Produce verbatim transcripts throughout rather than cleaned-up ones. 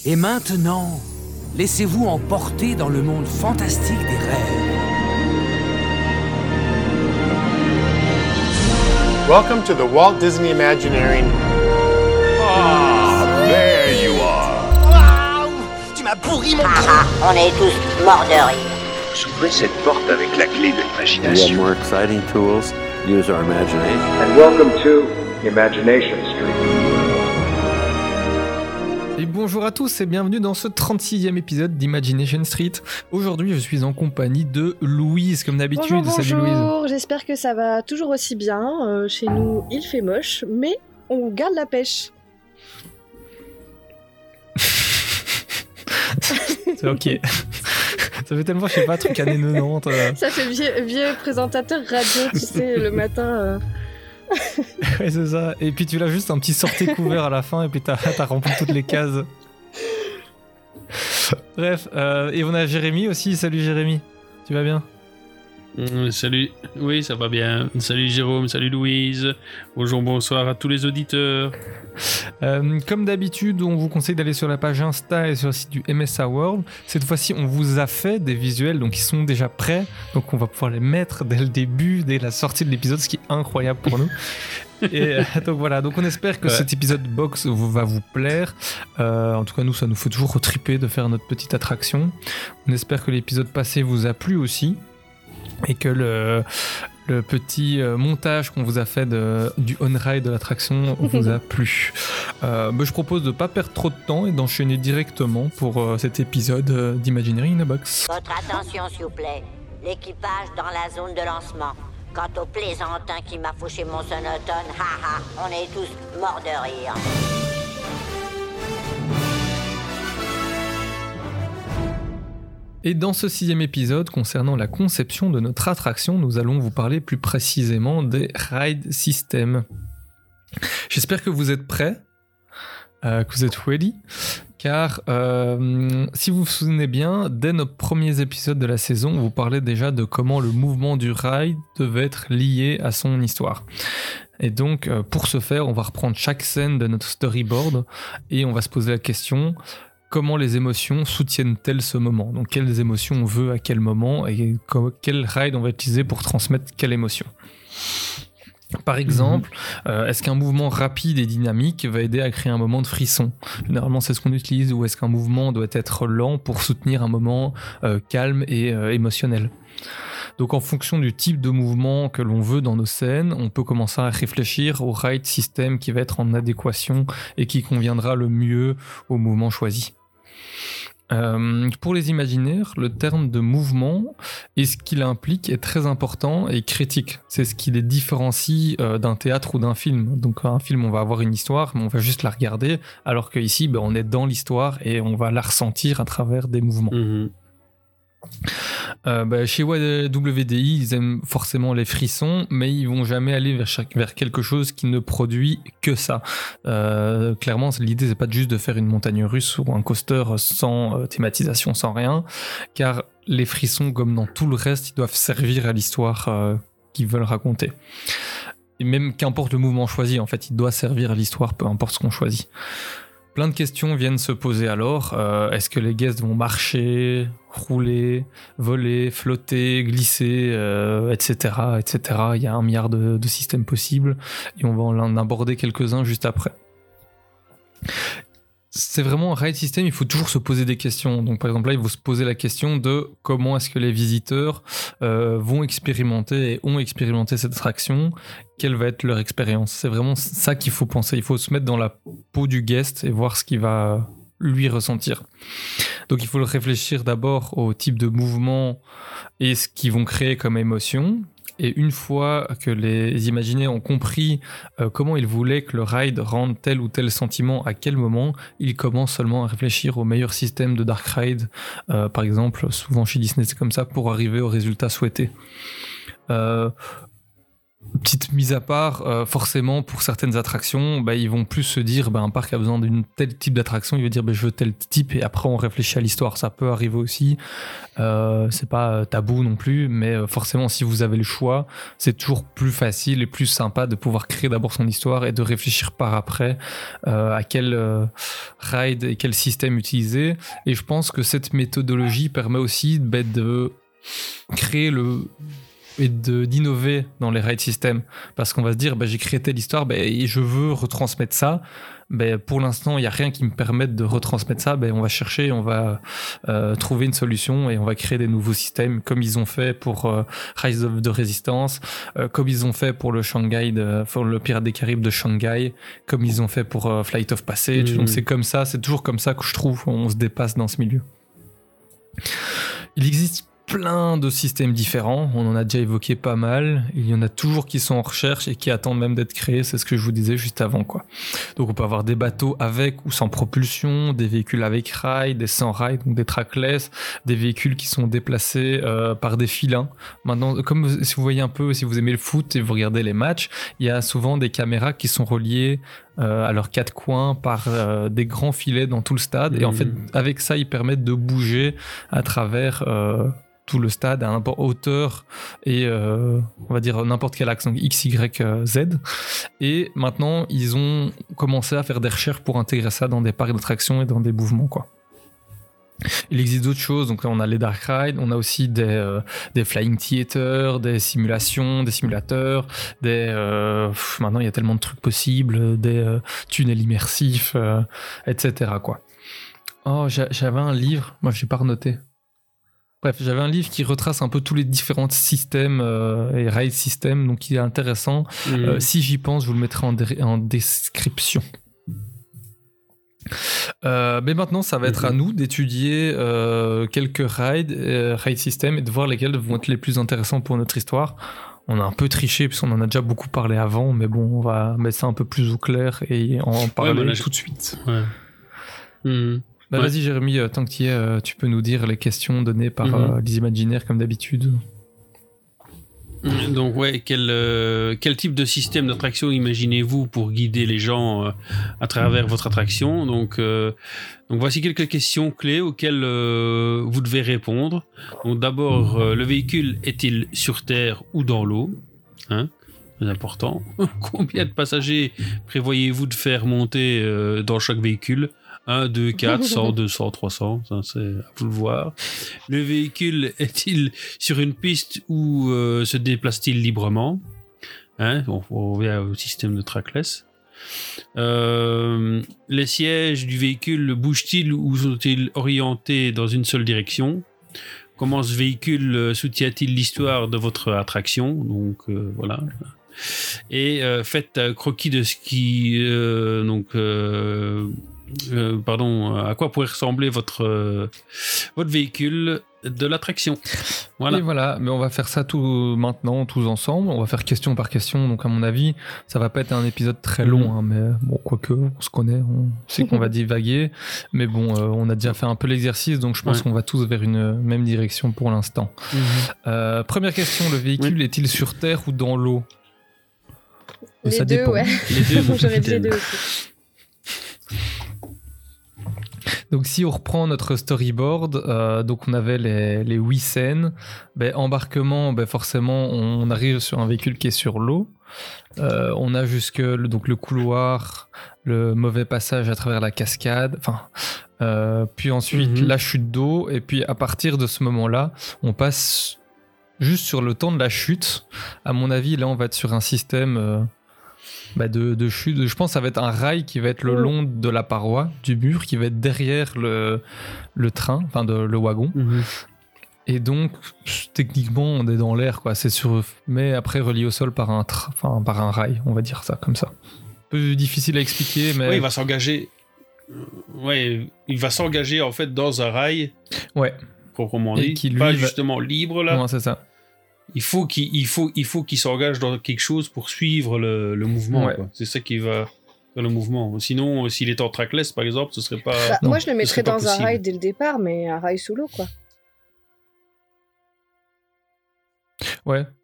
Et maintenant, laissez-vous emporter dans le monde fantastique des rêves. Welcome to the Walt Disney Imagineering. Ah, there you are. Waouh, tu m'as pourri mon Ah, on est tous morts de rire. Ouvrez cette porte avec la clé de We have l'imagination. more exciting tools. Use our imagination. And welcome to Imagination Street. Et bonjour à tous et bienvenue dans ce trente-sixième épisode d'Imagination Street. Aujourd'hui, je suis en compagnie de Louise, comme d'habitude. Bonjour, Salut Louise. bonjour, j'espère que ça va toujours aussi bien. Euh, chez nous, il fait moche, mais on garde la pêche. C'est ok. Ça fait tellement, je sais pas, truc années quatre-vingt-dix. euh. Ça fait vieux, vieux présentateur radio, tu sais, le matin. euh. Ouais, c'est ça. Et puis tu l'as juste un petit sorté couvert à la fin et puis t'as, t'as rempli toutes les cases. Bref, euh, et on a Jérémy aussi. Salut Jérémy. Tu vas bien ? Mmh, salut, oui ça va bien. Salut Jérôme, salut Louise. Bonjour, bonsoir à tous les auditeurs. Euh, comme d'habitude, on vous conseille d'aller sur la page Insta et sur le site du M S A World. Cette fois-ci, on vous a fait des visuels, donc ils sont déjà prêts. Donc on va pouvoir les mettre dès le début, dès la sortie de l'épisode, ce qui est incroyable pour nous. Et euh, donc voilà, donc on espère que Ouais. cet épisode box vous- va vous plaire. Euh, en tout cas, nous, ça nous fait toujours retriper de faire notre petite attraction. On espère que l'épisode passé vous a plu aussi. Et que le, le petit euh, montage qu'on vous a fait de, du on-ride de l'attraction vous a plu. Euh, bah, je propose de ne pas perdre trop de temps et d'enchaîner directement pour euh, cet épisode euh, d'Imagineering in a Box. Votre attention, s'il vous plaît. L'équipage dans la zone de lancement. Quant au plaisantin qui m'a fauché mon sonotone, haha, on est tous morts de rire. Et dans ce sixième épisode, concernant la conception de notre attraction, nous allons vous parler plus précisément des ride systems. J'espère que vous êtes prêts, euh, que vous êtes ready, car euh, si vous vous souvenez bien, dès nos premiers épisodes de la saison, on vous parlait déjà de comment le mouvement du ride devait être lié à son histoire. Et donc, euh, pour ce faire, on va reprendre chaque scène de notre storyboard et on va se poser la question... Comment les émotions soutiennent-elles ce moment ? Donc, quelles émotions on veut à quel moment et co- quel ride on va utiliser pour transmettre quelle émotion ? Par exemple, mmh. euh, est-ce qu'un mouvement rapide et dynamique va aider à créer un moment de frisson ? Généralement, c'est ce qu'on utilise. Ou est-ce qu'un mouvement doit être lent pour soutenir un moment euh, calme et euh, émotionnel ? Donc en fonction du type de mouvement que l'on veut dans nos scènes, on peut commencer à réfléchir au ride system qui va être en adéquation et qui conviendra le mieux au mouvement choisi. Euh, pour les imaginaires, le terme de mouvement et ce qu'il implique est très important et critique. C'est ce qui les différencie euh, d'un théâtre ou d'un film. Donc un film, on va avoir une histoire, mais on va juste la regarder, alors qu'ici, ben, on est dans l'histoire et on va la ressentir à travers des mouvements. Mmh. Euh, bah, chez W D I, ils aiment forcément les frissons, mais ils vont jamais aller vers, chaque, vers quelque chose qui ne produit que ça. Euh, clairement, l'idée c'est pas juste de faire une montagne russe ou un coaster sans euh, thématisation, sans rien, car les frissons, comme dans tout le reste, ils doivent servir à l'histoire euh, qu'ils veulent raconter. Et même qu'importe le mouvement choisi, en fait, il doit servir à l'histoire, peu importe ce qu'on choisit. Plein de questions viennent se poser alors. Euh, est-ce que les guests vont marcher, rouler, voler, flotter, glisser, euh, et cetera, et cetera. Il y a un milliard de, de systèmes possibles et on va en aborder quelques-uns juste après. C'est vraiment un ride system, il faut toujours se poser des questions. Donc par exemple là, il faut se poser la question de comment est-ce que les visiteurs euh, vont expérimenter et ont expérimenté cette attraction, quelle va être leur expérience. C'est vraiment ça qu'il faut penser, il faut se mettre dans la peau du guest et voir ce qu'il va lui ressentir. Donc il faut réfléchir d'abord au type de mouvement et ce qu'ils vont créer comme émotion. Et une fois que les imaginaires ont compris euh, comment ils voulaient que le ride rende tel ou tel sentiment à quel moment, ils commencent seulement à réfléchir au meilleur système de dark ride. Euh, par exemple, souvent chez Disney c'est comme ça, pour arriver au résultat souhaité. Euh, petite mise à part, euh, forcément pour certaines attractions, bah, ils vont plus se dire bah, un parc a besoin d'un tel type d'attraction, il va dire bah, je veux tel type, et après on réfléchit à l'histoire. Ça peut arriver aussi, euh, c'est pas tabou non plus, mais euh, forcément si vous avez le choix, c'est toujours plus facile et plus sympa de pouvoir créer d'abord son histoire et de réfléchir par après euh, à quel euh, ride et quel système utiliser. Et je pense que cette méthodologie permet aussi bah, de créer le et de, d'innover dans les ride systems, parce qu'on va se dire bah, j'ai créé telle histoire bah, et je veux retransmettre ça. Bah, pour l'instant il n'y a rien qui me permette de retransmettre ça. Bah, on va chercher, on va euh, trouver une solution et on va créer des nouveaux systèmes comme ils ont fait pour euh, Rise of the Resistance, euh, comme ils ont fait pour le Shanghai de, pour le Pirate des Caraïbes de Shanghai, comme ils ont fait pour euh, Flight of Passage. Mmh. Donc c'est comme ça, c'est toujours comme ça que je trouve on se dépasse dans ce milieu. Il existe plein de systèmes différents, on en a déjà évoqué pas mal, il y en a toujours qui sont en recherche et qui attendent même d'être créés, c'est ce que je vous disais juste avant quoi. Donc on peut avoir des bateaux avec ou sans propulsion, des véhicules avec rail, des sans rail, donc des trackless, des véhicules qui sont déplacés euh, par des filins. Maintenant, comme si vous voyez un peu, si vous aimez le foot et vous regardez les matchs, il y a souvent des caméras qui sont reliées Euh, à leurs quatre coins par euh, des grands filets dans tout le stade, et en fait avec ça ils permettent de bouger à travers euh, tout le stade à n'importe hauteur et euh, on va dire n'importe quel axe, donc X, Y, Z. Et maintenant ils ont commencé à faire des recherches pour intégrer ça dans des parcs d'attractions et dans des mouvements quoi. Il existe d'autres choses, donc là on a les dark rides, on a aussi des, euh, des flying theaters, des simulations, des simulateurs, des euh, pff, maintenant il y a tellement de trucs possibles, des euh, tunnels immersifs, euh, et cetera quoi. Oh, j'a- j'avais un livre, moi j'ai pas renoté. Bref, j'avais un livre qui retrace un peu tous les différents systèmes euh, et ride systems, donc il est intéressant. Mmh. Euh, si j'y pense, je vous le mettrai en, dé- en description. Euh, mais maintenant ça va être à nous d'étudier euh, quelques rides, euh, ride systems, et de voir lesquels vont être les plus intéressants pour notre histoire. On a un peu triché puisqu'on en a déjà beaucoup parlé avant, mais bon, on va mettre ça un peu plus au clair et en parler ouais, là, tout de suite. Ouais. Mmh. Bah, ouais. Vas-y Jérémy, tant que tu y es, euh, tu peux nous dire les questions données par mmh. euh, les imaginaires comme d'habitude. Donc ouais, quel, euh, quel type de système d'attraction imaginez-vous pour guider les gens euh, à travers votre attraction? Donc, euh, donc voici quelques questions clés auxquelles euh, vous devez répondre. Donc d'abord, euh, le véhicule est-il sur terre ou dans l'eau, hein? C'est important. Combien de passagers prévoyez-vous de faire monter euh, dans chaque véhicule? un, deux, quatre, cent, deux cents, trois cents, ça c'est à vous de voir. Le véhicule est-il sur une piste ou euh, se déplace-t-il librement? Hein, on, on revient au système de trackless. Euh, les sièges du véhicule bougent-ils ou sont-ils orientés dans une seule direction? Comment ce véhicule soutient-il l'histoire de votre attraction? Donc euh, voilà. Et euh, faites un croquis de ce qui... Euh, donc... Euh, Euh, pardon, à quoi pourrait ressembler votre, euh, votre véhicule de l'attraction. Voilà. Et voilà, mais on va faire ça tout maintenant, tous ensemble. On va faire question par question, donc à mon avis, ça va pas être un épisode très long, mmh. hein, mais bon, quoique, on se connaît, on sait qu'on va divaguer, mais bon, euh, on a déjà fait un peu l'exercice, donc je pense ouais. qu'on va tous vers une même direction pour l'instant. Mmh. Euh, première question, le véhicule oui. est-il sur terre ou dans l'eau? Les ça deux, dépend. Ouais. Les deux, j'aurais dit les deux aussi. Donc si on reprend notre storyboard, euh, donc on avait les, les huit scènes, ben, embarquement, ben, forcément on arrive sur un véhicule qui est sur l'eau, euh, on a jusque le, donc le couloir, le mauvais passage à travers la cascade, enfin, euh, puis ensuite mm-hmm. la chute d'eau, et puis à partir de ce moment-là, on passe juste sur le temps de la chute. À mon avis, là on va être sur un système... Euh, Bah de, de chute, je pense que ça va être un rail qui va être le long de la paroi du mur, qui va être derrière le, le train, enfin de, le wagon. Mmh. Et donc, techniquement, on est dans l'air, quoi. C'est sur, mais après relié au sol par un, tra... enfin, par un rail, on va dire ça comme ça. Un peu difficile à expliquer, mais. Oui, il va s'engager. Ouais, il va s'engager en fait dans un rail. Ouais. Proprement dit. Qui, lui, pas va... justement libre là. Non, c'est ça. Il faut qu'il, il faut, il faut qu'il s'engage dans quelque chose pour suivre le, le mouvement. Ouais. Quoi. C'est ça qui va faire le mouvement. Sinon, s'il est en trackless, par exemple, ce serait pas. Bah, non, moi, je le mettrais dans un rail dès le départ, mais un rail sous l'eau, quoi. Ouais.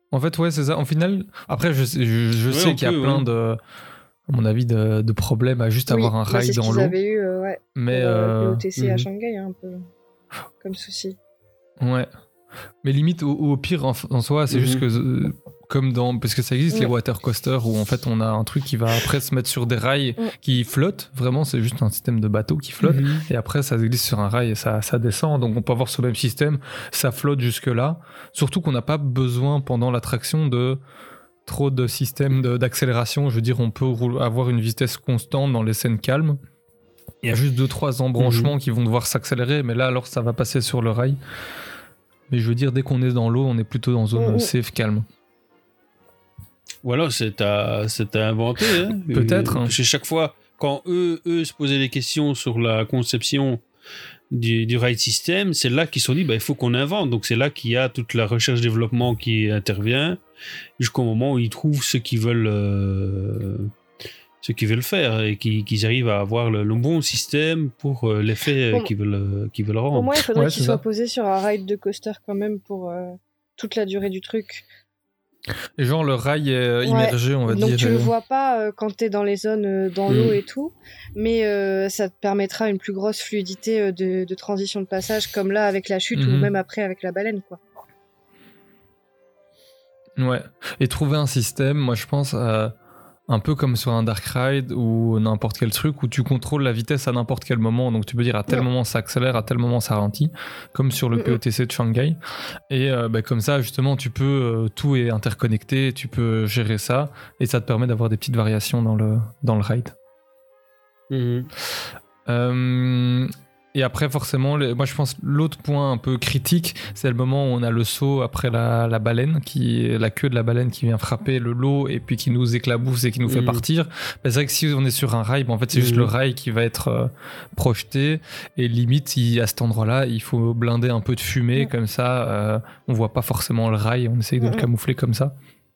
En fait, ouais, c'est ça. En final, après, je, je, je Ouais, sais on qu'il y a peut, plein ouais. de, à mon avis, de, de problèmes à juste Oui, avoir un bah, rail c'est ce dans qu'ils l'eau. avaient eu, euh, ouais, Mais, pour, euh, euh, P O T C à mhm. Shanghai, un peu, comme souci. ouais. Mais limite, au, au pire, en, en soi, c'est Mhm. juste que, euh, comme dans, parce que ça existe Ouais. les water coasters où en fait on a un truc qui va après se mettre sur des rails Ouais. qui flottent. Vraiment, c'est juste un système de bateau qui flotte. Mhm. Et après, ça se glisse sur un rail et ça, ça descend. Donc, on peut avoir ce même système. Ça flotte jusque-là. Surtout qu'on n'a pas besoin, pendant l'attraction, de trop de systèmes de- d'accélération. Je veux dire, on peut rou- avoir une vitesse constante dans les scènes calmes. Il y a juste deux, trois embranchements qui vont devoir s'accélérer. Mais là, alors, ça va passer sur le rail. Mais je veux dire, dès qu'on est dans l'eau, on est plutôt dans zone Mhm. safe, calme. Ou alors c'est à, c'est à inventer. Hein. Peut-être, Euh, hein. Parce que chaque fois, quand eux, eux se posaient des questions sur la conception du, du ride system, c'est là qu'ils se sont dit, bah, il faut qu'on invente. Donc c'est là qu'il y a toute la recherche-développement qui intervient, jusqu'au moment où ils trouvent ceux qui veulent, euh, ceux qui veulent faire et qui- qu'ils arrivent à avoir le, le bon système pour euh, l'effet euh, Pour- qu'ils veulent, euh, qu'ils veulent rendre. Pour moi, il faudrait Ouais, qu'il c'est soit ça. posé sur un ride de coaster quand même pour euh, toute la durée du truc. Et genre, le rail est euh, Ouais. immergé, on va Donc dire. tu le euh, vois pas euh, quand t'es dans les zones euh, dans Mm. l'eau et tout, mais euh, ça te permettra une plus grosse fluidité euh, de, de transition de passage, comme là avec la chute ou Mhm. même après avec la baleine, quoi. Ouais. Et trouver un système, moi je pense, euh, un peu comme sur un dark ride ou n'importe quel truc où tu contrôles la vitesse à n'importe quel moment. Donc tu peux dire à tel Ouais. moment ça accélère, à tel moment ça ralentit, comme sur le Mhm. P O T C de Shanghai. Et euh, bah, comme ça, justement, tu peux, euh, tout est interconnecté, tu peux gérer ça et ça te permet d'avoir des petites variations dans le, dans le ride. Mhm. Euh, et après, forcément, les- moi je pense l'autre point un peu critique, c'est le moment où on a le saut après la, la baleine, qui, la queue de la baleine qui vient frapper le lot et puis qui nous éclabousse et qui nous fait Mhm. partir. Ben, c'est vrai que si on est sur un rail, ben, en fait c'est juste Mhm. le rail qui va être euh, projeté et limite il- à cet endroit-là, il faut blinder un peu de fumée, Ouais. comme ça euh, on voit pas forcément le rail, on essaye de le Mhm. camoufler comme ça.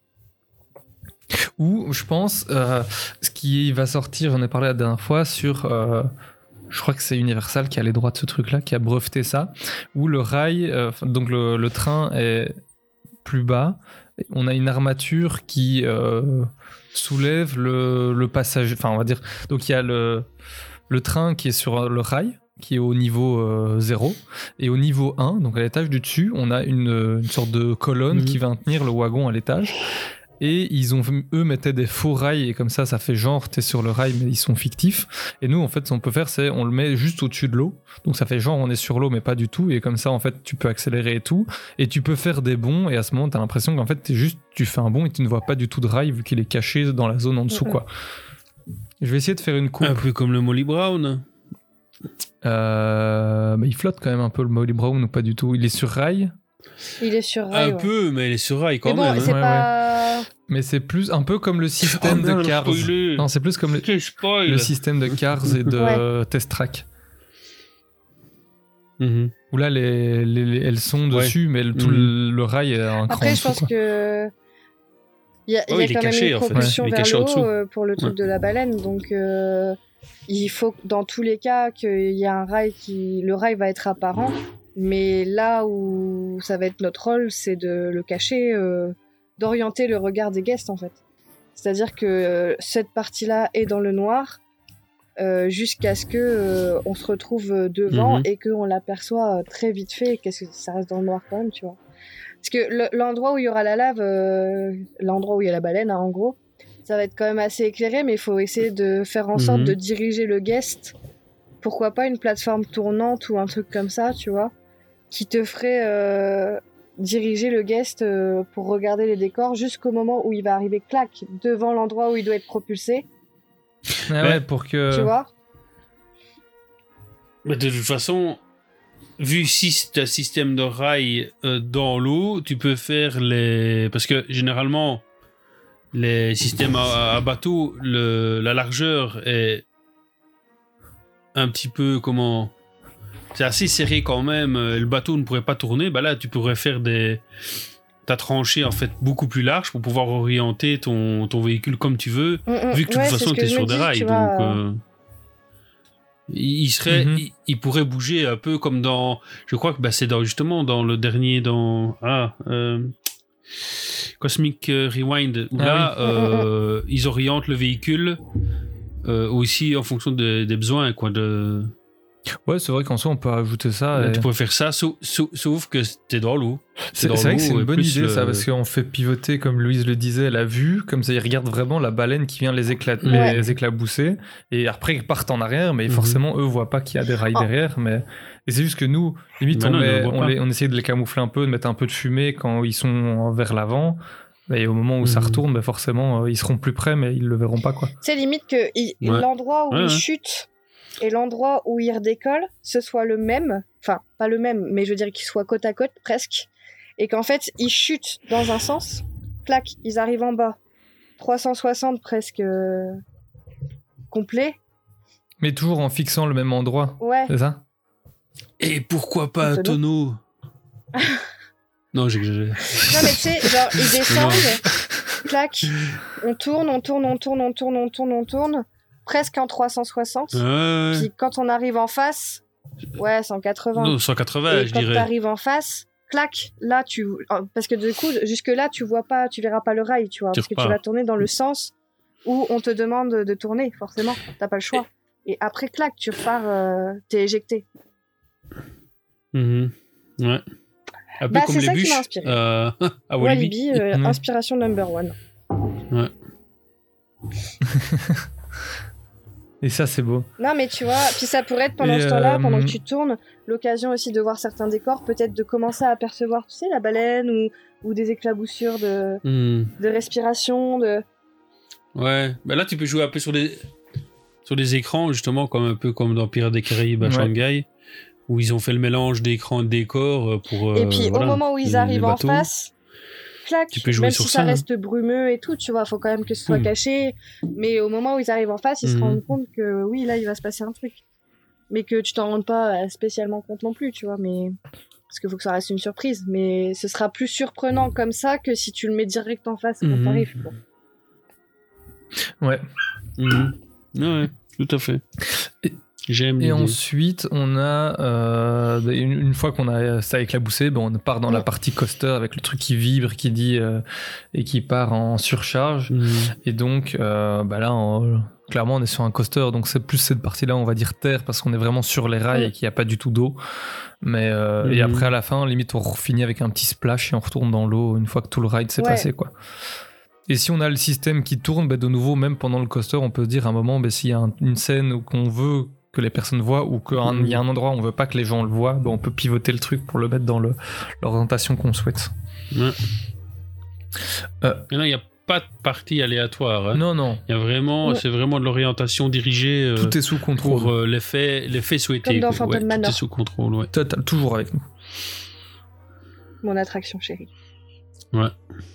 Ou je pense, euh, ce qui va sortir, j'en ai parlé la dernière fois, sur, euh, je crois que c'est Universal qui a les droits de ce truc-là, qui a breveté ça, où le rail, euh, donc le, le train est plus bas, on a une armature qui euh, soulève le, le passager, enfin on va dire, donc il y a le, le train qui est sur le rail, qui est au niveau euh, zéro, et au niveau un, donc à l'étage du dessus, on a une, une sorte de colonne Mhm. qui va tenir le wagon à l'étage. Et ils ont, eux mettaient des faux rails et comme ça, ça fait genre t'es sur le rail mais ils sont fictifs. Et nous, en fait, ce qu'on peut faire, c'est on le met juste au-dessus de l'eau. Donc ça fait genre on est sur l'eau mais pas du tout. Et comme ça, en fait, tu peux accélérer et tout. Et tu peux faire des bonds. Et à ce moment, t'as l'impression qu'en fait, t'es juste, tu fais un bond et tu ne vois pas du tout de rail vu qu'il est caché dans la zone en dessous, Mhm. quoi. Je vais essayer de faire une coupe. Un peu comme le Molly Brown. Euh, mais il flotte quand même un peu le Molly Brown ou pas du tout. Il est sur rail. Il est sur rail. Un ouais. peu, mais elle est sur rail quand Mais bon, même. c'est hein. Ouais, pas. Mais c'est plus un peu comme le Oh système merde, de Cars. spoilé. Non, c'est plus comme le, Quel spoil. le système de Cars et de Test Track. Mhm. Où là, les, les- les- elles sont Ouais. dessus, mais le- tout Mhm. le, le rail est un cran en Après, je dessous, pense quoi. que. Il y a, il y Oh, a il est quand caché, même en une fait. propulsion Il est vers caché en l'eau dessous. euh, pour le truc Ouais. de la baleine. Donc, euh, il faut dans tous les cas qu'il y ait un rail qui. Le rail va être apparent. Mais là où ça va être notre rôle, c'est de le cacher, euh, d'orienter le regard des guests, en fait. C'est-à-dire que euh, cette partie-là est dans le noir euh, jusqu'à ce que euh, on se retrouve devant Mhm. et qu'on l'aperçoit euh, très vite fait, qu'est-ce que ça reste dans le noir quand même, tu vois. Parce que le- l'endroit où il y aura la lave, euh, l'endroit où il y a la baleine, hein, en gros, ça va être quand même assez éclairé, mais il faut essayer de faire en sorte Mhm. de diriger le guest. Pourquoi pas une plateforme tournante ou un truc comme ça, tu vois, qui te ferait euh, diriger le guest euh, pour regarder les décors jusqu'au moment où il va arriver, clac, devant l'endroit où il doit être propulsé, Ah ouais, pour que. tu vois. Mais de toute façon, vu si tu as un système de rail euh, dans l'eau, tu peux faire les... Parce que généralement, les systèmes à, à bateau, le, la largeur est un petit peu comment... C'est assez serré quand même. euh, Le bateau ne pourrait pas tourner. Bah là, tu pourrais faire des... Ta tranchée en fait beaucoup plus large pour pouvoir orienter ton, ton véhicule comme tu veux. Mm, mm. Vu que de Ouais, toute c'est façon, ce que tu es je sur me des dis, rails. tu Donc, vois, euh, il, serait, Mhm. il, il pourrait bouger un peu comme dans. Je crois que bah, c'est dans, justement dans le dernier. Dans, ah, euh, Cosmic Rewind, où Ah là, oui. euh, ils orientent le véhicule euh, aussi en fonction de- des besoins, quoi. De... Ouais, c'est vrai qu'en soi, on peut rajouter ça. Là, et- Tu pourrais faire ça, sauf, sauf, sauf que t'es dans l'eau. C'est dans c'est vrai que l'eau, c'est une et bonne plus idée le- ça, parce qu'on fait pivoter, comme Louise le disait, la vue, comme ça ils regardent vraiment la baleine qui vient les, éclat... Ouais. les éclabousser, et après ils partent en arrière, mais Mhm. forcément eux voient pas qu'il y a des rails Oh. derrière, mais... Et c'est juste que nous, limite Bah on, non, ils met- le voient on, pas. les- on essaye de les camoufler un peu, de mettre un peu de fumée quand ils sont vers l'avant, et au moment où ça Mhm. retourne, bah forcément euh, ils seront plus près, mais ils le verront pas quoi. C'est limite que il- Ouais. l'endroit où Ouais, il ouais. chute et l'endroit où il redécolle, ce soit le même, enfin pas le même, mais je veux dire qu'ils soient côte à côte presque, et qu'en fait ils chutent dans un sens, clac, ils arrivent en bas, trois cent soixante presque euh, complet, Mais toujours en fixant le même endroit, ouais, c'est ça? Et pourquoi pas un Tonneau. tonneau Non, j'exagère. non mais tu sais, genre ils descendent, clac, on tourne, on tourne, on tourne, on tourne, on tourne, on tourne, presque en trois cent soixante, Ouais. puis quand on arrive en face, ouais, cent quatre-vingts. Non, cent quatre-vingts, Et je quand dirais. t'arrives en face, clac, là tu, parce que du coup jusque là tu vois pas, tu verras pas le rail, tu vois, Tu parce que tu repars. vas tourner dans le sens où on te demande de tourner, forcément, t'as pas le choix. Et après clac, tu repars, euh, t'es éjecté. Mhm. Ouais. Un peu Bah, comme c'est les ça qui bûches m'a inspiré. euh, à Walibi. Walibi, euh, Mhm. inspiration number one. Ouais. Et ça c'est beau. Non mais tu vois, puis ça pourrait être pendant Et, ce temps-là, euh, pendant que tu tournes, l'occasion aussi de voir certains décors, peut-être de commencer à apercevoir, tu sais, la baleine ou, ou des éclaboussures de, Hmm. de respiration, de... Ouais. Bah là, tu peux jouer un peu sur des sur des écrans, justement, comme un peu comme dans Pirates des Caraïbes à Ouais. Shanghai, où ils ont fait le mélange d'écran et de décor euh, pour. euh, Et puis voilà, au moment où les- ils les arrivent en bateaux. face, clac, Tu peux jouer même sur si ça, ça hein. reste brumeux et tout, tu vois, faut quand même que ce soit Hmm. caché. Mais au moment où ils arrivent en face, ils se Mhm. rendent compte que oui, là, il va se passer un truc. Mais que tu t'en rendes pas spécialement compte non plus, tu vois, mais... Parce qu'il faut que ça reste une surprise. Mais ce sera plus surprenant comme ça que si tu le mets direct en face quand Mhm. t'arrives, quoi. Ouais. Mhm. Ouais, tout à fait. Et- J'aime Et l'idée. ensuite, on a, euh, une, une fois qu'on a ça éclaboussé, ben on part dans la partie coaster avec le truc qui vibre, qui dit euh, et qui part en surcharge. Mhm. Et donc, euh, bah là, en- clairement, on est sur un coaster, donc c'est plus cette partie-là, on va dire terre, parce qu'on est vraiment sur les rails Ouais. et qu'il n'y a pas du tout d'eau. Mais euh, Mhm. et après, à la fin, limite, on finit avec un petit splash et on retourne dans l'eau une fois que tout le ride s'est Ouais. passé, quoi. Et si on a le système qui tourne, bah, de nouveau, même pendant le coaster, on peut se dire à un moment, bah, s'il y a un- une scène où qu'on veut que les personnes voient ou qu'il Mhm. y a un endroit où on veut pas que les gens le voient, bah, on peut pivoter le truc pour le mettre dans le- l'orientation qu'on souhaite. Ouais. Euh. Mais non, il n'y a pas de partie aléatoire. hein. Non, non, Il y a vraiment, Ouais. c'est vraiment de l'orientation dirigée euh, tout est sous contrôle. pour euh, l'effet, l'effet souhaité. Comme dans quoi. Phantom Ouais, tout Manor. est sous contrôle, ouais. Total, toujours avec nous. Mon attraction chérie. Ouais.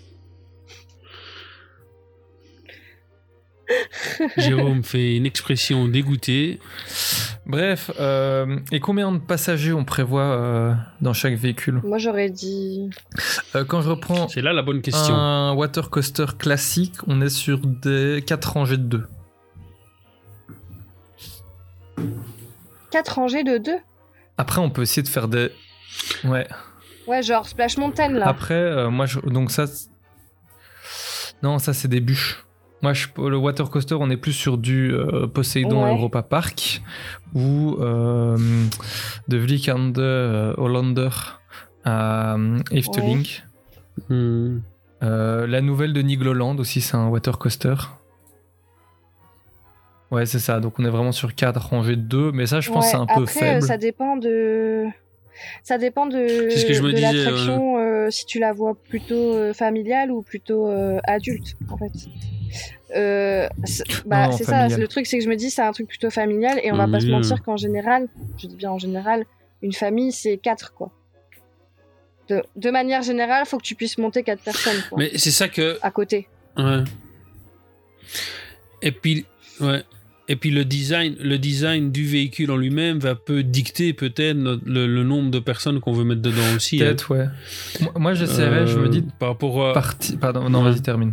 Jérôme fait une expression dégoûtée. Bref, euh, et combien de passagers on prévoit euh, dans chaque véhicule? Moi, j'aurais dit... Euh, Quand je reprends C'est là la bonne question. un water coaster classique, on est sur des quatre rangées de deux. quatre rangées de deux. Après, on peut essayer de faire des... Ouais. Ouais, genre Splash Mountain, là. Après, euh, moi, je... donc ça... c'est- Non, ça, c'est des bûches. Moi, je... le water coaster, on est plus sur du euh, Poseidon Ouais. Europa Park ou euh, de Vliegende euh, Hollander à euh, Efteling. Hmm. Euh, la nouvelle de Nigloland aussi, c'est un water coaster. Ouais, c'est ça. Donc on est vraiment sur quatre rangées de deux, mais ça, je pense, Ouais, c'est un peu après, faible. euh, ça dépend de... Ça dépend de, C'est ce que je me de disais, l'attraction, euh, si tu la vois plutôt euh, familiale ou plutôt euh, adulte, en fait. Euh, c'est- bah, non, c'est ça, familiale. le truc, c'est que je me dis, c'est un truc plutôt familial, et on va pas se Familial. mentir qu'en général, je dis bien en général, une famille, c'est quatre, quoi. De, de manière générale, faut que tu puisses monter quatre personnes, quoi, Mais c'est ça que. à côté. Ouais. Et puis, ouais. Et puis le design, le design du véhicule en lui-même va peu dicter peut-être notre- le, le nombre de personnes qu'on veut mettre dedans aussi. hein. Peut-être, ouais. Moi, moi, j'essaierais, je me dis, Euh, par rapport à. parti... Pardon, non, Ouais. vas-y, termine.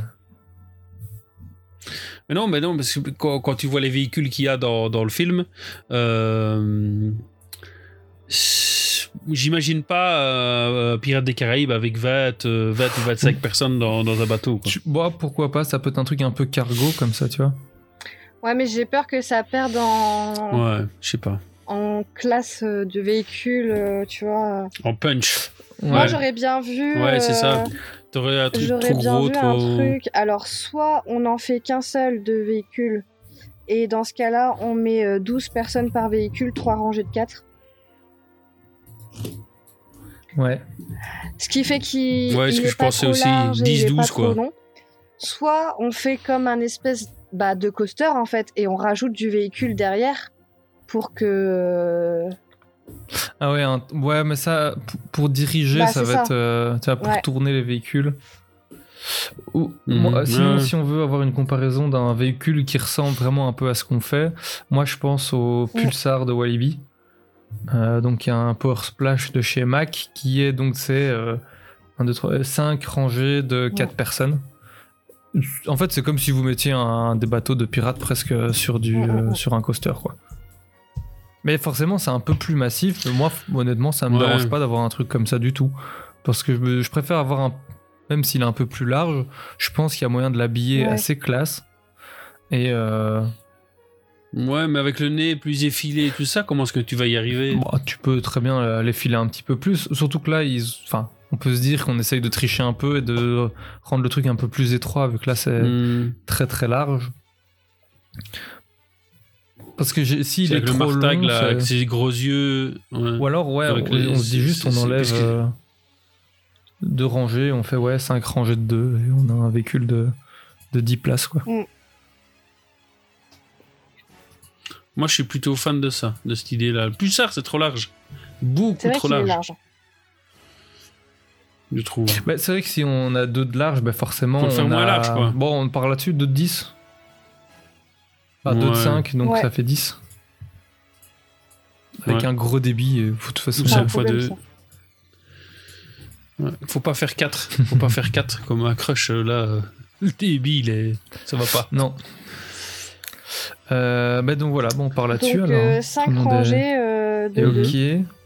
Mais non, mais non, parce que quand, quand tu vois les véhicules qu'il y a dans, dans le film, euh, c'est- j'imagine pas euh, Pirates des Caraïbes avec vingt, euh, vingt ou vingt-cinq personnes dans, dans un bateau. Quoi. Tu, bon, pourquoi pas, ça peut être un truc un peu cargo comme ça, tu vois. Ouais, mais j'ai peur que ça perde en... Ouais, je sais pas. En classe de véhicule, euh, tu vois. En punch. Moi, Ouais. j'aurais bien vu... Ouais, c'est ça. euh, T'aurais un truc J'aurais trop bien gros, vu trop... un truc. Alors, soit on n'en fait qu'un seul de véhicule, et dans ce cas-là, on met euh, douze personnes par véhicule, trois rangées de quatre. Ouais. Ce qui fait qu'il Ouais, ce il que est je pas pensais trop aussi, large et dix, il est pas douze, trop quoi. long. Soit on fait comme un espèce bah, de coaster, en fait, et on rajoute du véhicule derrière pour que... Ah ouais, un- ouais, mais ça, p- pour diriger, Bah, ça c'est va ça. être, euh, tu vois, pour Ouais. tourner les véhicules. Ou, Mhm, moi, sinon, ouais. si on veut avoir une comparaison d'un véhicule qui ressemble vraiment un peu à ce qu'on fait, moi je pense au Ouais. Pulsar de Walibi. Euh, donc il y a un Power Splash de chez Mac qui est donc c'est euh, un, deux, trois, cinq rangées de quatre Ouais. personnes. En fait, c'est comme si vous mettiez un, des bateaux de pirates presque sur, du, Ouais, ouais, euh, ouais. sur un coaster, quoi. Mais forcément, c'est un peu plus massif. Moi, f- honnêtement, ça me Ouais. dérange pas d'avoir un truc comme ça du tout. Parce que je, me- je préfère avoir un. Même s'il est un peu plus large, je pense qu'il y a moyen de l'habiller Ouais. assez classe. Et. Euh, Ouais, mais avec le nez plus effilé et tout ça, comment est-ce que tu vas y arriver? bon, tu peux très bien euh, les filer un petit peu plus. Surtout que là, ils, enfin, on peut se dire qu'on essaye de tricher un peu et de rendre le truc un peu plus étroit, vu que là, c'est Hmm. très très large. Parce que j'ai- s'il C'est est avec le trop Martag, long, là, c'est- avec ses gros yeux. Ouais. ou alors ouais, on, Avec les- on se dit juste c'est- on c'est- enlève parce que- euh, deux rangées, on fait ouais cinq rangées de deux et on a un véhicule de, de dix places quoi. Moi, je suis plutôt fan de ça, de cette idée-là. Le Pulsar, c'est trop large. Beaucoup C'est vrai trop qu'il est large, large. je trouve. Bah, c'est vrai que si on a deux de large, bah forcément Faut le faire on moins a... large, quoi. Bon, on part là-dessus, deux de dix. Enfin, deux de Ouais. cinq, donc Ouais. ça fait dix. Avec Ouais. un gros débit, et de toute façon. C'est pas un un fois problème, deux. ça. Ouais. Faut pas faire quatre. Faut pas faire quatre comme un crush euh, là. euh, Le débit, il est... ça va pas. Non. Euh, bah donc voilà, bon, on part là-dessus Donc, alors. euh, hein. cinq Tout le monde est- rangées euh, de est deux. ok.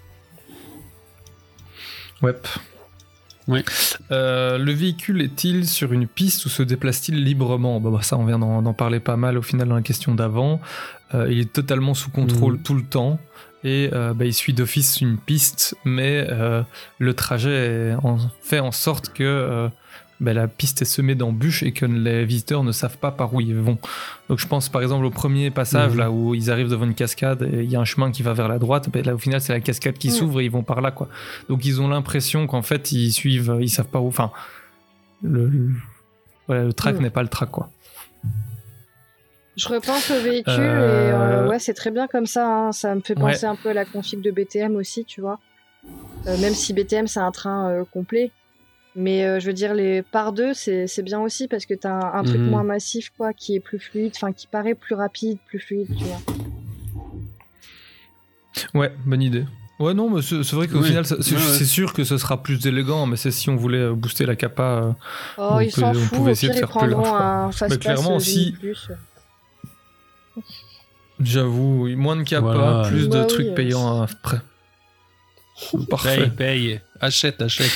Ouais. Ouais. Euh, le véhicule est-il sur une piste ou se déplace-t-il librement? Bah, bah, ça, on vient d'en, d'en parler pas mal au final dans la question d'avant. Euh, il est totalement sous contrôle Mhm. tout le temps et euh, bah, il suit d'office une piste, mais euh, le trajet est en- fait en sorte que euh, bah, la piste est semée d'embûches et que les visiteurs ne savent pas par où ils vont. Donc je pense par exemple au premier passage Mhm. là où ils arrivent devant une cascade et il y a un chemin qui va vers la droite, bah, là au final c'est la cascade qui Mhm. s'ouvre et ils vont par là quoi. Donc ils ont l'impression qu'en fait ils suivent, ils savent pas où. Enfin, le, le, voilà, le track Mhm. n'est pas le track quoi. Je repense au véhicule Euh, et euh, ouais, c'est très bien comme ça. Hein. Ça me fait Ouais. penser un peu à la config de B T M aussi, tu vois. Euh, même si B T M c'est un train euh, complet. Mais euh, je veux dire, les par deux, c'est c'est bien aussi parce que t'as un, un truc Mhm. moins massif, quoi, qui est plus fluide, enfin qui paraît plus rapide, plus fluide, tu vois. Ouais, bonne idée. Ouais, non, mais c'est, c'est vrai qu'au Oui. final, ça- c'est, Ouais, ouais. c'est sûr que ce sera plus élégant, mais c'est si on voulait euh, booster la capa. euh, Oh, On ils peut- s'en on foutent. pouvait Au essayer de pire, ils faire plus large, prendront quoi. un Mais fast clairement, pass si- plus. J'avoue, oui, moins de capa, Voilà. plus de Bah oui, trucs euh, payants après. Parfait. Paye, paye. Achète, achète.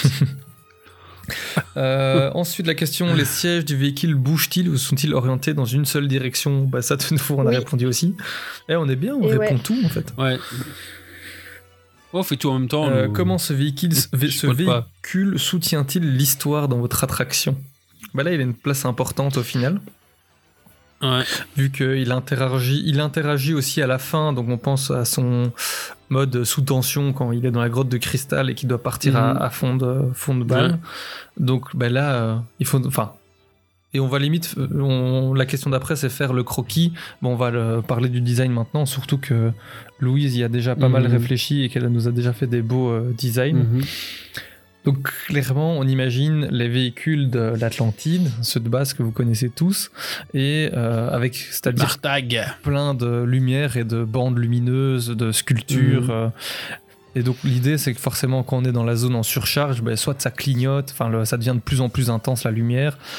Euh, ensuite, la question, les sièges du véhicule bougent-ils ou sont-ils orientés dans une seule direction? Bah ça, de nouveau, on a Oui. répondu aussi. Et on est bien, on Et répond ouais. tout en fait. Ouais. Oh, on fait tout en même temps. Euh, nous. comment ce véhicule, ce Je spoil pas. véhicule soutient-il l'histoire dans votre attraction? Bah là, il a une place importante au final. Ouais. Vu qu'il interagit, il interagit aussi à la fin, donc on pense à son mode sous tension quand il est dans la grotte de cristal et qu'il doit partir à, Mhm. à fond de, fond de balle. Ouais. Donc ben là, euh, il faut... Enfin, et on va limite... On, la question d'après, c'est faire le croquis. Bon, on va le- parler du design maintenant, surtout que Louise y a déjà pas mal Mhm. réfléchi et qu'elle nous a déjà fait des beaux euh, designs. Mhm. Donc clairement, on imagine les véhicules de l'Atlantide, ceux de base que vous connaissez tous, et euh, avec, c'est-à-dire Martag. plein de lumière et de bandes lumineuses, de sculptures. Mhm. euh, et donc l'idée, c'est que forcément, quand on est dans la zone en surcharge, ben, soit ça clignote, enfin le- ça devient de plus en plus intense la lumière,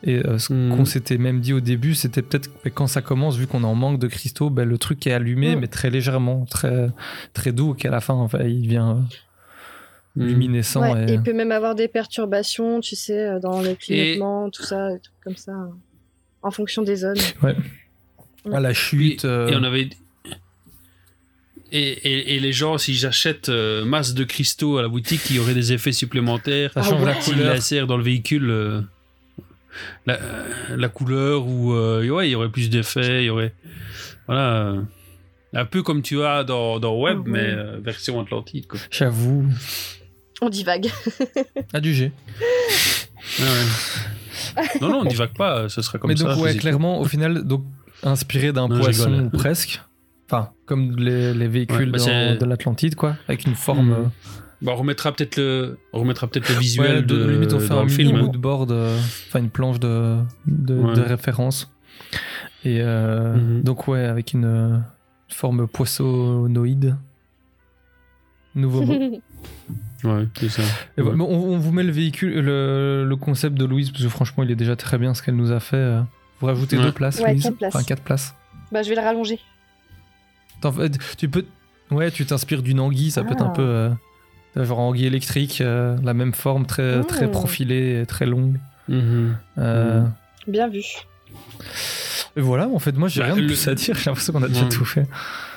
Et euh, ce mmh. qu'on s'était même dit au début, c'était peut-être que quand ça commence, vu qu'on est en manque de cristaux, ben, le truc est allumé, mmh. mais très légèrement, très, très doux, qu'à la fin, enfin, il devient euh, mmh. luminescent. Ouais, et... il peut même avoir des perturbations, tu sais, dans le clignotement, et... tout ça, des trucs comme ça, en fonction des zones. Ouais. À la chute. Et, euh... et on avait. Et, et, et les gens, si j'achète euh, masse de cristaux à la boutique, il y aurait des effets supplémentaires. Ça change ah, la couleur. Laser dans le véhicule, euh, la, la couleur, ou euh, ouais, il y aurait plus d'effets, il y aurait. Voilà. Euh, un peu comme tu as dans, dans Web, oh, mais ouais. euh, version Atlantide, quoi. J'avoue. On divague. Ah, du G. Ah, ouais. Non, non, on divague pas, ce sera comme mais ça. Mais donc, ouais, clairement, au final, donc, inspiré d'un non, poisson ou presque. Enfin, comme les, les véhicules ouais, bah dans, de l'Atlantide, quoi, avec une forme. Mmh. Bah, on remettra peut-être le, on remettra peut-être le visuel ouais, de. de limite, on fait dans un le mini film. moodboard, enfin euh, une planche de de, ouais. de référence. Et euh, mmh. donc ouais, avec une euh, forme poissonnoïde. Nouveau mot. Ouais, c'est ça. Et ouais. on, on vous met le véhicule, le, le concept de Louise, parce que franchement, il est déjà très bien ce qu'elle nous a fait. Vous rajoutez ouais. deux places, ouais, Louise, quatre places. Enfin quatre places. Bah, je vais le rallonger. Tu peux, ouais, tu t'inspires d'une anguille, ça ah. peut être un peu euh, genre anguille électrique, euh, la même forme, très, mmh. très profilée, très longue. Mmh. Euh... Mmh. Bien vu. Et voilà, en fait, moi, j'ai bah, rien de le... plus à dire. J'ai l'impression qu'on a déjà mmh. tout fait.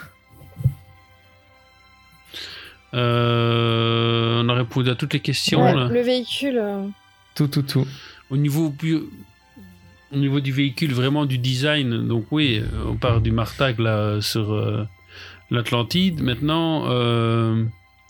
Euh, on a répondu à toutes les questions. Ouais, là. Le véhicule. Euh... Tout, tout, tout. Au niveau Au niveau du véhicule, vraiment du design, donc oui, on part du Martag là sur euh, l'Atlantide. Maintenant, euh,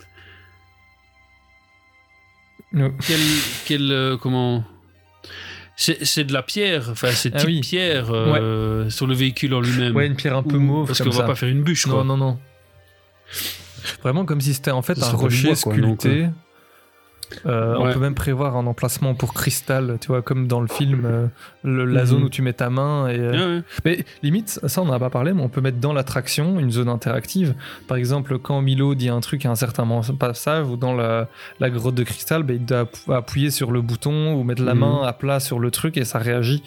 no. quel, quel euh, comment c'est, c'est de la pierre, enfin c'est type ah oui. pierre euh, ouais. sur le véhicule en lui-même. Ouais, une pierre un peu mauve. Parce comme qu'on ça. va pas faire une bûche. Non, quoi. non, non. Vraiment comme si c'était en fait ça un rocher bois, quoi, sculpté. Donc, Euh, ouais. On peut même prévoir un emplacement pour cristal, tu vois, comme dans le film, euh, le, la mmh. zone où tu mets ta main. Et, euh... ouais, ouais. Mais limite, ça on n'en a pas parlé, mais on peut mettre dans l'attraction une zone interactive. Par exemple, quand Milo dit un truc à un certain passage ou dans la, la grotte de cristal, bah, il doit appuyer sur le bouton ou mettre la mmh. main à plat sur le truc et ça réagit.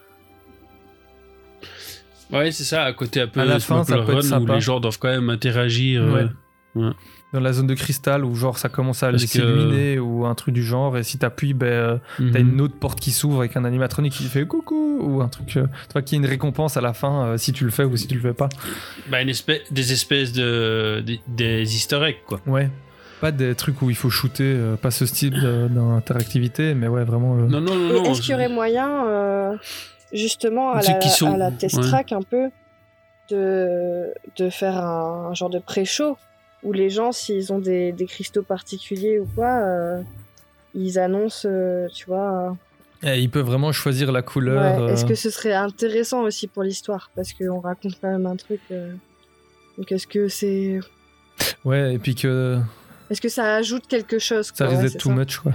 Ouais, c'est ça, à côté un peu à la fin, ça peut être run où les gens doivent quand même interagir. Ouais. Euh... Ouais. Dans la zone de cristal où genre ça commence à s'illuminer que... ou un truc du genre, et si t'appuies, ben, euh, mm-hmm. t'as une autre porte qui s'ouvre avec un animatronique qui fait coucou ou un truc, euh, tu vois, qui a une récompense à la fin euh, si tu le fais ou si tu le fais pas. Bah, une espèce, des espèces de, de des easter eggs quoi. Ouais. Pas des trucs où il faut shooter, euh, pas ce style de, d'interactivité, mais ouais vraiment. Le... Non non non. non est-ce qu'il y aurait moyen, euh, justement à la, sont... à la test ouais. track un peu de de faire un, un genre de pré-show? Où les gens, s'ils ont des, des cristaux particuliers ou quoi, euh, ils annoncent, euh, tu vois... Euh... Et ils peuvent vraiment choisir la couleur. Ouais. Euh... Est-ce que ce serait intéressant aussi pour l'histoire? Parce qu'on raconte quand même un truc... Euh... Donc est-ce que c'est... Ouais, et puis que... Est-ce que ça ajoute quelque chose? Ça quoi, risque ouais, d'être too much, quoi.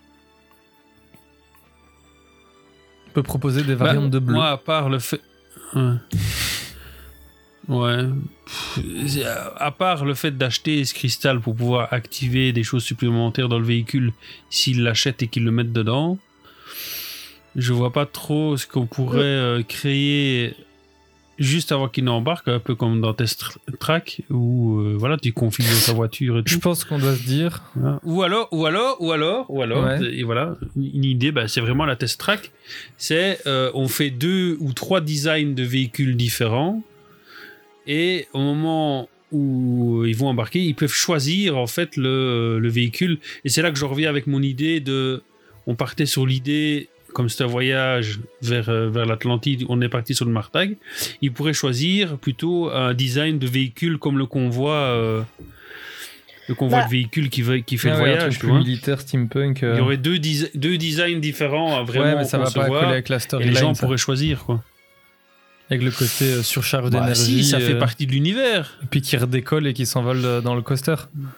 On peut proposer des variantes bah, de bleu. Moi, à part le fait... Ouais. Ouais. À part le fait d'acheter ce cristal pour pouvoir activer des choses supplémentaires dans le véhicule s'ils l'achètent et qu'ils le mettent dedans, je vois pas trop ce qu'on pourrait euh, créer juste avant qu'il n'embarque, un peu comme dans Test Track où euh, voilà, tu configures ta voiture et tout. Je pense qu'on doit se dire. Voilà. Ou alors, ou alors, ou alors, ou alors, ouais. et voilà, une idée, bah, c'est vraiment la Test Track. C'est euh, on fait deux ou trois designs de véhicules différents. Et au moment où ils vont embarquer, ils peuvent choisir en fait le, le véhicule. Et c'est là que je reviens avec mon idée de... On partait sur l'idée, comme c'est un voyage vers, vers l'Atlantide, on est parti sur le Martag. Ils pourraient choisir plutôt un design de véhicule comme le convoi, euh, le convoi bah, de véhicule qui, veut, qui fait ah le ouais, voyage. Un truc plus militaire, steampunk. Euh... Il y aurait deux, dis- deux designs différents à vraiment ouais, mais ça va pas coller avec la storyline. Et les gens ça. pourraient choisir, quoi. Avec le côté euh, surcharge bah d'énergie. Si, ça euh, fait partie de l'univers. Et puis qui redécolle et qui s'envole dans le coaster.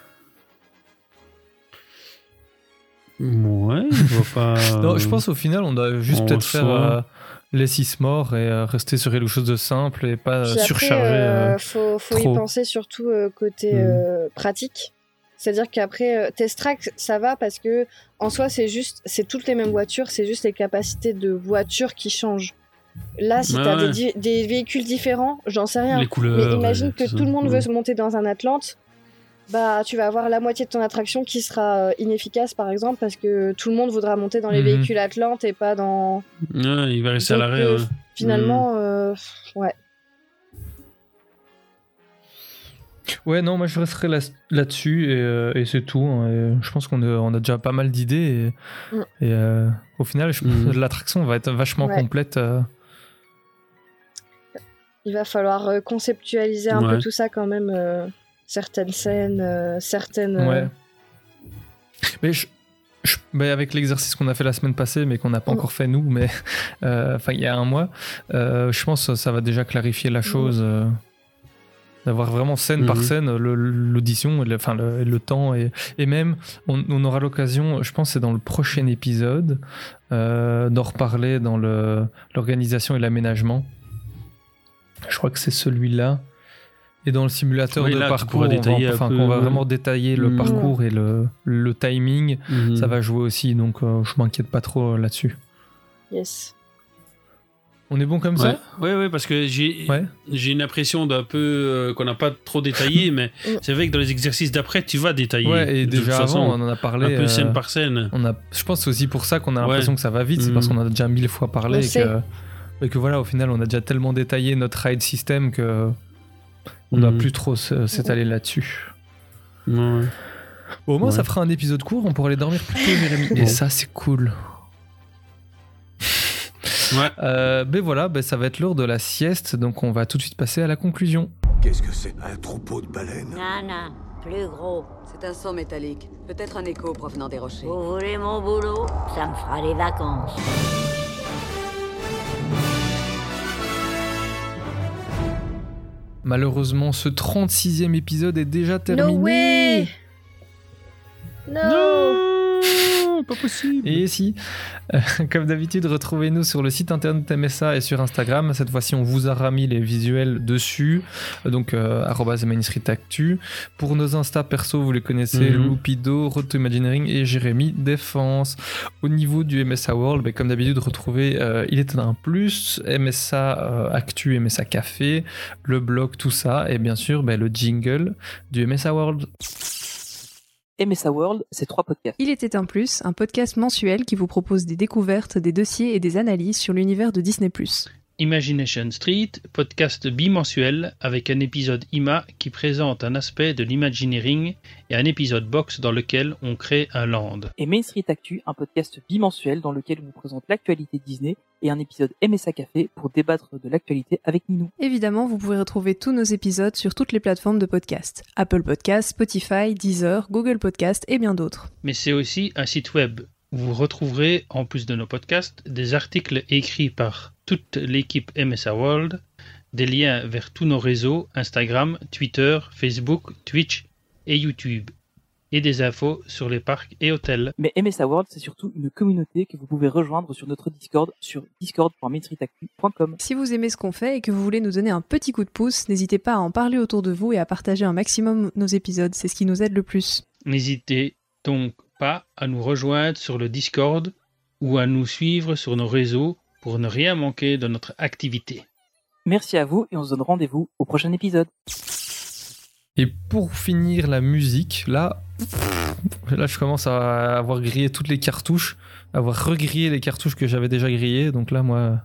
Ouais, je vois pas. Non, je pense au final, on doit juste on peut-être reçoit. faire euh, les six morts et euh, rester sur quelque chose de simple et pas puis surcharger. Il euh, euh, faut, faut trop. y penser surtout euh, côté mmh. euh, pratique. C'est-à-dire qu'après, euh, Test Track, ça va parce que en soi, c'est juste, c'est toutes les mêmes voitures, c'est juste les capacités de voitures qui changent. Là, si Ouais, t'as ouais. des, di- des véhicules différents, j'en sais rien. Les couleurs, Mais imagine ouais, que tout tout ça. le monde Ouais. veut se monter dans un Atlante, bah tu vas avoir la moitié de ton attraction qui sera euh, inefficace, par exemple, parce que tout le monde voudra monter dans les Mhm. véhicules Atlante et pas dans. Ouais, il va rester à Donc, l'arrêt. euh, ouais. Finalement, euh, ouais. Ouais, non, moi je resterai là- là-dessus et, euh, et c'est tout. hein. Et je pense qu'on a, on a déjà pas mal d'idées et, Mm. et, euh, au final, je, Mm. l'attraction va être vachement Ouais. complète. euh. Il va falloir euh, conceptualiser un Ouais. peu tout ça quand même. euh, certaines scènes, euh, certaines. euh, Ouais. Mais je, je- mais avec l'exercice qu'on a fait la semaine passée, mais qu'on n'a pas Mm. encore fait nous, mais euh, enfin il y a un mois, euh, je pense que ça va déjà clarifier la chose. euh, D'avoir vraiment scène par Mhm. scène le- l'audition, le, enfin le, le temps et, et même on, on aura l'occasion, je pense que c'est dans le prochain épisode, euh, d'en reparler dans le- l'organisation et l'aménagement. Je crois que c'est celui-là. Et dans le simulateur Oui, de là, tu parcours, pourras on va, détailler un enfin, peu, qu'on va ouais. vraiment détailler le Mhm. parcours et le, le timing. Mhm. Ça va jouer aussi, donc euh, je m'inquiète pas trop euh, là-dessus. Yes. On est bon comme Ouais. ça ouais, ouais, parce que j'ai Ouais. j'ai une impression d'un peu euh, qu'on n'a pas trop détaillé, mais Mm. c'est vrai que dans les exercices d'après, tu vas détailler. Ouais, et de toute déjà façon, avant, on en a parlé. un peu euh, scène par scène. On a, je pense que c'est aussi pour ça qu'on a Ouais. l'impression que ça va vite, c'est Mhm. parce qu'on a déjà mille fois parlé On et sait. que, et que voilà, au final, on a déjà tellement détaillé notre ride system que on ne doit Mhm. plus trop se- s'étaler là-dessus. Ouais. Au moins, Ouais. ça fera un épisode court, on pourra aller dormir plus tôt, Jérémy. Et Ouais. ça, c'est cool. Ouais. Euh, ben voilà, ben ça va être l'heure de la sieste, donc on va tout de suite passer à la conclusion. Qu'est-ce que c'est? Un troupeau de baleines? Non, non, plus gros. C'est un son métallique. Peut-être un écho provenant des rochers. Vous voulez mon boulot? Ça me fera des vacances. Malheureusement, ce trente-sixième épisode est déjà terminé. No way! No! Non, pas possible. Et si, euh, comme d'habitude, retrouvez-nous sur le site internet M S A et sur Instagram. Cette fois-ci, on vous a remis les visuels dessus, euh, donc euh, arobase Main Street Actu. Pour nos Insta perso, vous les connaissez, Mhm. Loupido, Road to Imagineering et Jérémy Défense. Au niveau du M S A World, ben, comme d'habitude, retrouvez euh, Il était un plus, M S A euh, Actu, M S A Café, le blog, tout ça, et bien sûr ben, le jingle du M S A World. M S A World, c'est trois podcasts. Il était un plus, un podcast mensuel qui vous propose des découvertes, des dossiers et des analyses sur l'univers de Disney plus. Imagination Street, podcast bimensuel avec un épisode I M A qui présente un aspect de l'imagineering et un épisode box dans lequel on crée un land. Et Main Street Actu, un podcast bimensuel dans lequel on vous présente l'actualité Disney et un épisode M S A Café pour débattre de l'actualité avec Ninou. Évidemment, vous pouvez retrouver tous nos épisodes sur toutes les plateformes de podcast. Apple Podcasts, Spotify, Deezer, Google Podcasts et bien d'autres. Mais c'est aussi un site web où vous retrouverez, en plus de nos podcasts, des articles écrits par toute l'équipe M S A World, des liens vers tous nos réseaux, Instagram, Twitter, Facebook, Twitch et YouTube, et des infos sur les parcs et hôtels. Mais M S A World, c'est surtout une communauté que vous pouvez rejoindre sur notre Discord sur discord point main street actu point com. Si vous aimez ce qu'on fait et que vous voulez nous donner un petit coup de pouce, n'hésitez pas à en parler autour de vous et à partager un maximum nos épisodes, c'est ce qui nous aide le plus. N'hésitez donc pas à nous rejoindre sur le Discord ou à nous suivre sur nos réseaux pour ne rien manquer de notre activité. Merci à vous et on se donne rendez-vous au prochain épisode. Et pour finir la musique, là, là je commence à avoir grillé toutes les cartouches, à avoir regrillé les cartouches que j'avais déjà grillées, donc là moi...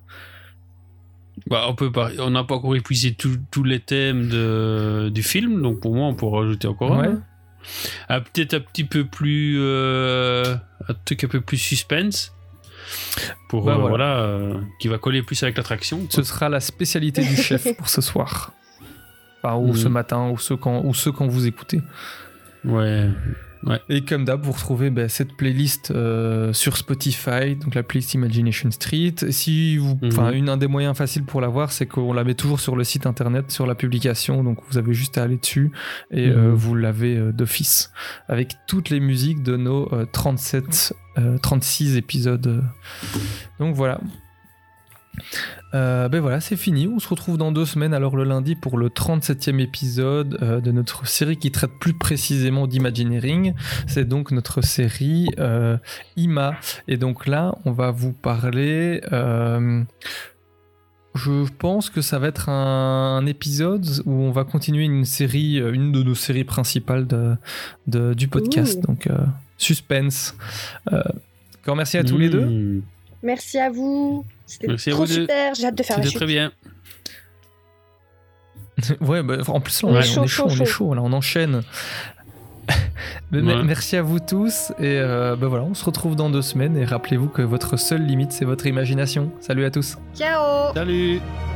Bah, on peut pas, on n'a pas encore épuisé tous tous les thèmes de, du film, donc pour moi on peut rajouter encore Ouais. un. Ah, peut-être un petit peu plus, euh, un truc un peu plus suspense, pour Bah, euh, voilà. voilà, euh, qui va coller plus avec l'attraction. quoi. Ce sera la spécialité du chef pour ce soir. Enfin, ou Mhm. ce matin, ou ce quand, ou ce quand vous écoutez. Ouais. Ouais. Et comme d'hab, vous retrouvez ben, cette playlist euh, sur Spotify, donc la playlist Imagination Street. Si vous, enfin, Mhm. une un des moyens faciles pour la voir, c'est qu'on la met toujours sur le site internet, sur la publication. Donc vous avez juste à aller dessus et Mhm. euh, vous l'avez euh, d'office avec toutes les musiques de nos euh, trente-sept, euh, trente-six épisodes. Donc voilà. Euh, ben voilà, c'est fini. On se retrouve dans deux semaines, alors le lundi, pour le trente-septième épisode euh, de notre série qui traite plus précisément d'Imagineering. C'est donc notre série euh, I M A. Et donc là, on va vous parler... Euh, je pense que ça va être un, un épisode où on va continuer une série, une de nos séries principales de, de, du podcast. Ouh. Donc, euh, suspense. Euh, encore merci à tous mmh. les deux. Merci à vous. C'était merci trop super. J'ai hâte de faire C'était la chute. très bien. Ouais, bah, en plus, là, on, on, est, est chaud, on est chaud, chaud, on est chaud. Là, on enchaîne. Ouais. Merci à vous tous. Et euh, bah voilà, on se retrouve dans deux semaines. Et rappelez-vous que votre seule limite, c'est votre imagination. Salut à tous. Ciao. Salut.